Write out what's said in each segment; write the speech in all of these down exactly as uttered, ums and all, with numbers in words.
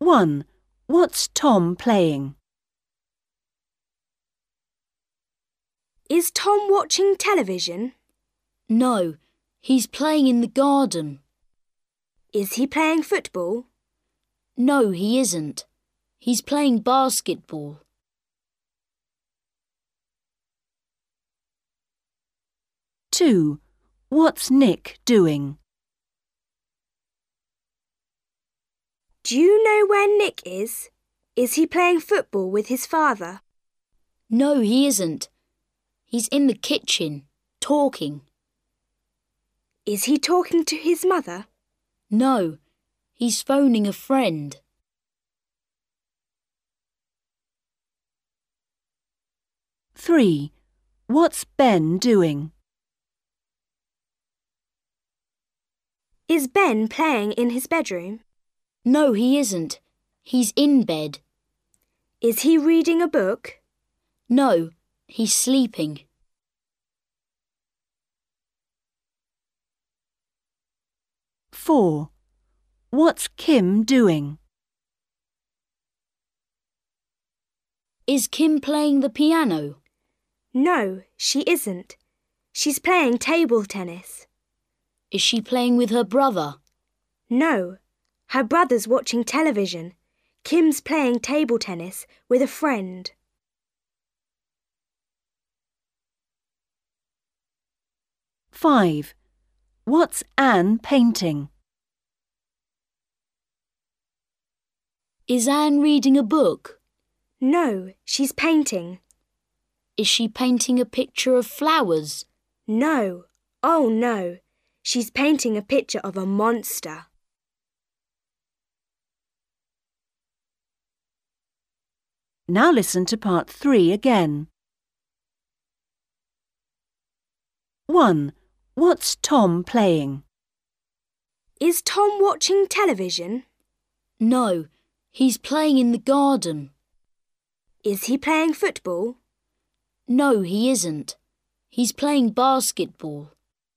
one. What's Tom playing? Is Tom watching television? No, he's playing in the garden. Is he playing football? No, he isn't. He's playing basketball. two. What's Nick doing? Do you know where Nick is? Is he playing football with his father? No, he isn't. He's in the kitchen, talking. Is he talking to his mother? No, he's phoning a friend. three. What's Ben doing? Is Ben playing in his bedroom? No, he isn't. He's in bed. Is he reading a book? No, he's sleeping. four. What's Kim doing? Is Kim playing the piano? No, she isn't. She's playing table tennis. Is she playing with her brother? No, her brother's watching television. Kim's playing table tennis with a friend. five. What's Anne painting? Is Anne reading a book? No, she's painting. Is she painting a picture of flowers? No, oh no, she's painting a picture of a monster. Now listen to part three again. one. What's Tom playing? Is Tom watching television? No, he's playing in the garden. Is he playing football? No, he isn't. He's playing basketball.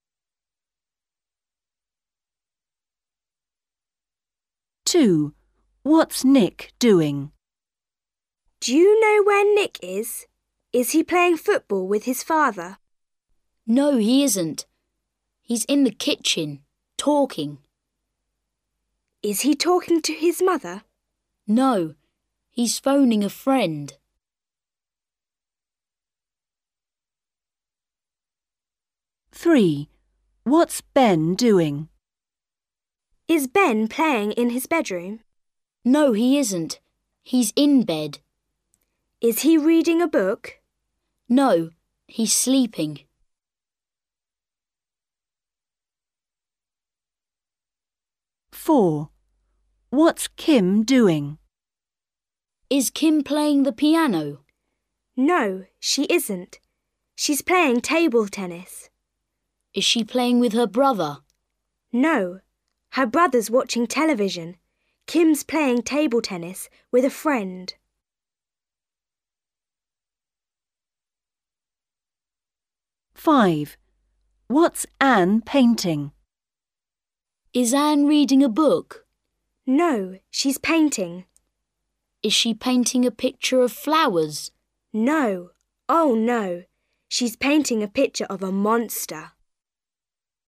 two. What's Nick doing? Do you know where Nick is? Is he playing football with his father? No, he isn't. He's in the kitchen, talking. Is he talking to his mother? No, he's phoning a friend. three. What's Ben doing? Is Ben playing in his bedroom? No, he isn't. He's in bed. Is he reading a book? No, he's sleeping. four. What's Kim doing? Is Kim playing the piano? No, she isn't. She's playing table tennis. Is she playing with her brother? No, her brother's watching television. Kim's playing table tennis with a friend. five. What's Anne painting? Is Anne reading a book? No, she's painting. Is she painting a picture of flowers? No, oh no, she's painting a picture of a monster.